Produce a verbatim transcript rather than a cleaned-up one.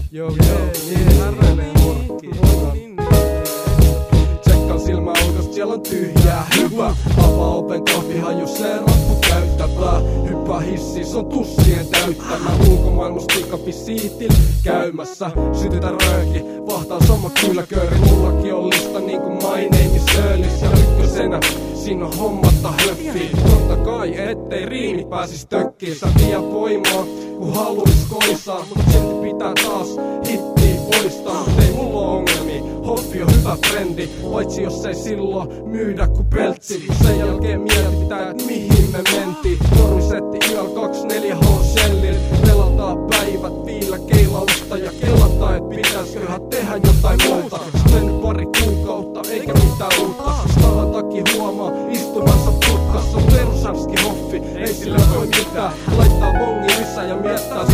Joo, joo, härvelee morkki. Tsekkaan silmäaukasta, siellä on tyhjää. Hyvä, avaa oven kahvihaju, se rappu käyttävää. Hyppää hissiin, se on tussien täyttämä. Ulkomaailmassa pikavisiitil käymässä. Sytytä rööki, vahtaa sama kyläkööri. Mullakin on lista niinku my name is Earlis. Ja ykkösenä, siinä on hommatta höppiin. Totta kai, ettei riimi pääsis tökkiin. Sä vie voimaa, kun haluis koisaa. Mut silti pitää taas hittiä poistaa. Mut ei mulla oo ongelmia, Hoffi on hyvä frendi. Paitsi jos ei silloin myydä ku peltsi. Sen jälkeen mietitään, et mihin me mentiin. Normisetti yöllä kaksikymmentäneljä H-shellil. Pelataan päivät viillä keilausta. Ja kelataan, et pitäisköhän tehdä jotain muuta. Sit mennyt pari kuukautta, eikä mitään uutta. Stahan takia huomaa istuvansa putkassa. Perusanski Hoffi, ei sille voi mitään. Laittaa bongi lisää ja miettää